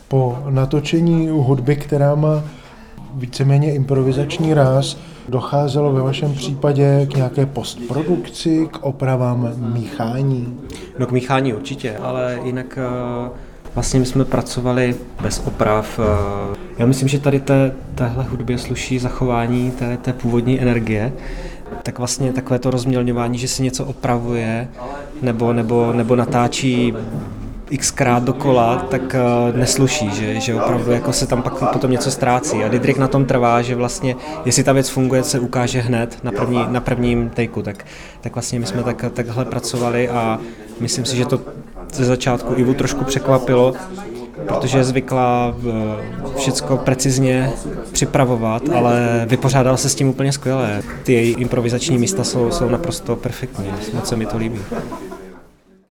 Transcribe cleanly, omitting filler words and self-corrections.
Po natočení hudby, která má víceméně improvizační ráz, docházelo ve vašem případě k nějaké postprodukci, k opravám míchání? No k míchání určitě, ale jinak vlastně my jsme pracovali bez oprav. Já myslím, že tady téhle hudbě sluší zachování té původní energie. Tak vlastně takové to rozmělňování, že si něco opravuje nebo natáčí xkrát dokola, tak nesluší, že opravdu jako se tam pak potom něco ztrácí. A Didrik na tom trvá, že vlastně, jestli ta věc funguje, se ukáže hned na prvním takeu. Tak vlastně my jsme takhle pracovali a myslím si, že to ze začátku Ivu trošku překvapilo, protože je zvyklá všecko precizně připravovat, ale vypořádala se s tím úplně skvěle. Ty její improvizační místa jsou naprosto perfektní, moc se mi to líbí.